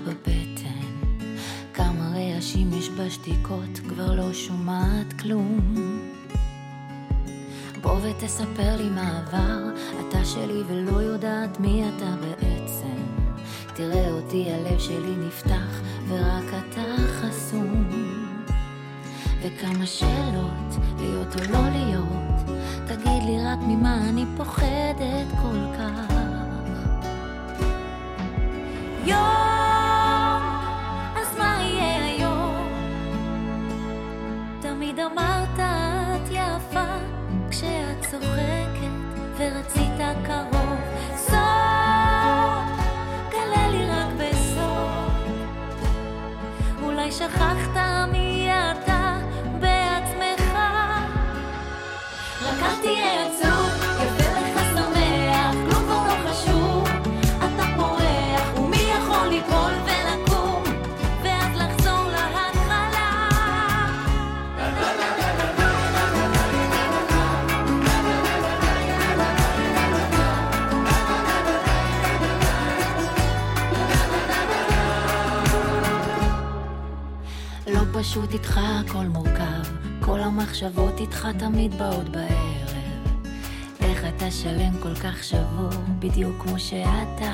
בבטן, כמה רעשים יש בשתיקות, כבר לא שומעת כלום. בוא ותספר לי מה עבר, אתה שלי ולא יודעת מי אתה בעצם. תראה אותי, הלב שלי נפתח ורק אתה חסום. וכמה שאלות, להיות או לא להיות, תגיד לי רק ממה אני פוחדת כל כך. יום, אז מה יהיה היום? תמיד אמרת את יפה כשאת צוחקת ורצית קרוב. סוף, גלה לי רק בסוף, אולי שכחת מי אתה בעצמך. רק אל תהיה עצוב, יפה לך שמח, כלום כבר לא חשוב. אתה פורח ומי יכול ליפול ולקום ואז לחזור להתחלה. לא פשוט איתך, הכל מורכב, כל המחשבות איתך תמיד באות בערב. איך אתה שלם כל כך שבור, בדיוק כמו שאתה.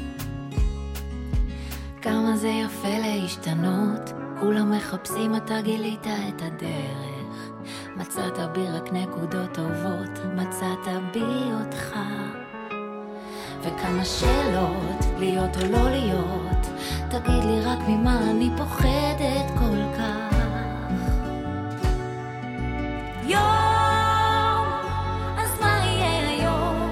כמה זה יפה להשתנות, כולם מחפשים, אתה גילית את הדרך. מצאת בי רק נקודות טובות, מצאת בי אותך. וכמה שאלות, להיות או לא להיות, תגיד לי רק ממה אני פוחדת כל כך. יום, אז מה יהיה היום?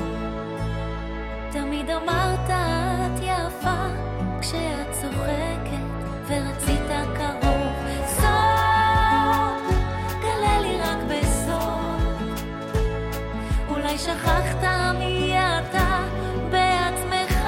תמיד אמרת את יפה כשאת צוחקת ורצית קרוב. סוף, גלה לי רק בסוף, אולי שכחת מי אתה בעצמך.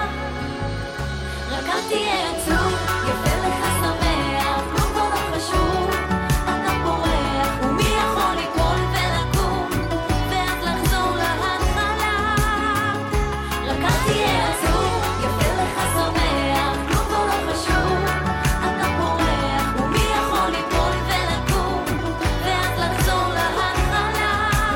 רק אל תהיה עצוב, יפה לך שמח, לא כבר לא חשוב. אתה פורח ומי יכול ליפול ולקום ואז לחזור להתחלה. רק אל תהיה עצוב, יפה לך שמח, לא כבר לא חשוב. אתה פורח ומי יכול ליפול ולקום ואז לחזור להתחלה.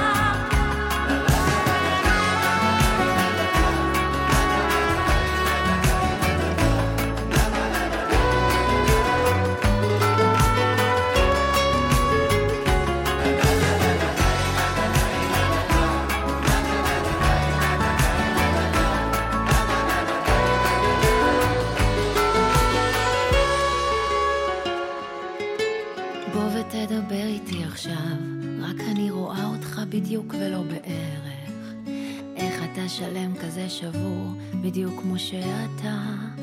בוא ותדבר איתי עכשיו, רק אני רואה אותך בדיוק ולא בערך. איך אתה שלם כזה שבור, בדיוק כמו שאתה.